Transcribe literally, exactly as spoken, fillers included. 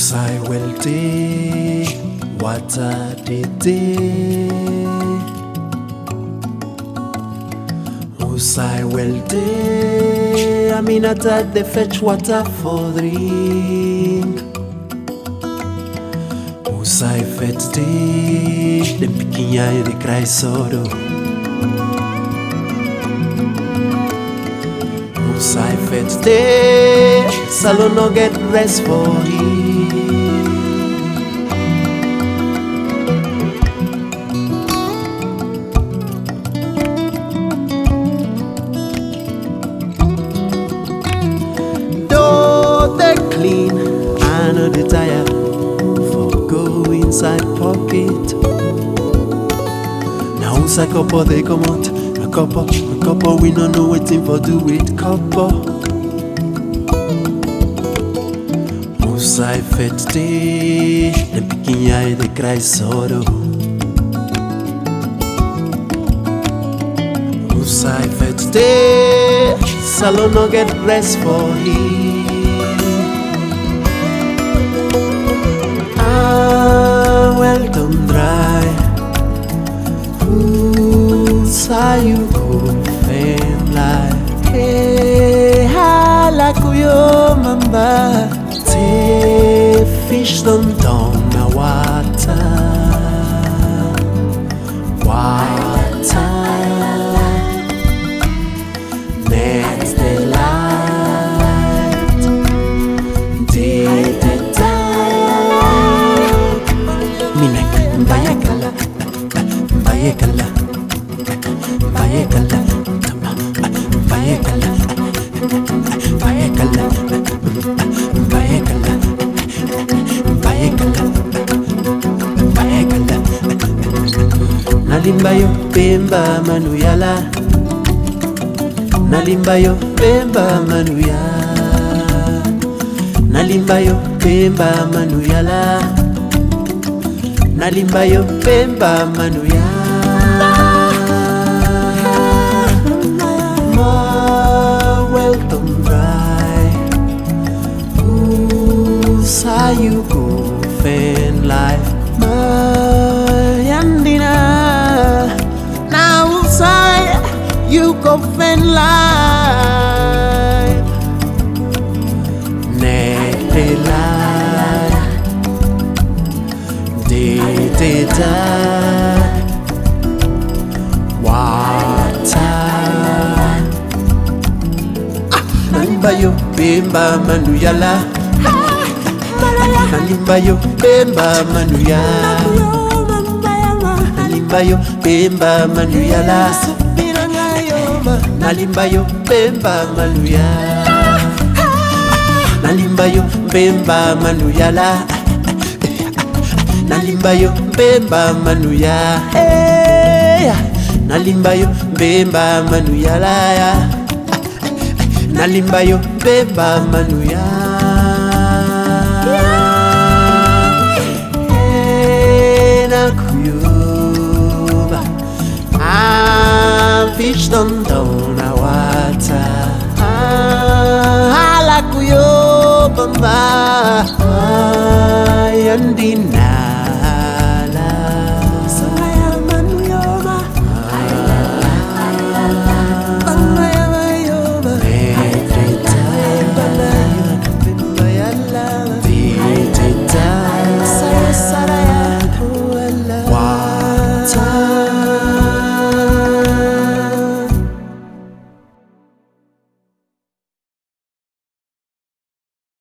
Usai welte wata dede Usai welte Aminata de fetch water for drink Usai fete de piquinha de cry soro Usai fete salon no get rest for him clean, I know the tire for go inside pocket. Now who's a couple they come out, a couple, a couple we don't know waiting for do with couple. Who's I fed day, the picking eye they cry sorrow. Who's I fed day, salon no get rest for him. Welcome dry Usa you go fen like Hey hala kuyo mamba Te fish don't down na water Water Next the light Day the Bayekala, Bayekala, Bayekala, Bayekala, Bayekala, Bayekala, Bayekala, Bayekala. Nalimbayo pemba manuyala, Nalimbayo pemba manuya, Nalimbayo pemba manuyala. Nalimbayo pemba manuya Ma welcome dry Usa you go fen life Ma yandina Na usa you go fen life Nete life Data water Nalimbayo pemba manuyala Nalimbayo pemba manuya Nalimbayo pemba manuyala Nalimbayo pemba manuya Nalimbayo pemba manuyala Nalimbayo bemba manuya hey Nalimbayo bemba manuya la Nalimbayo bemba manuya hey nakuyoba I'm fish down down na water hala kuyoba yandina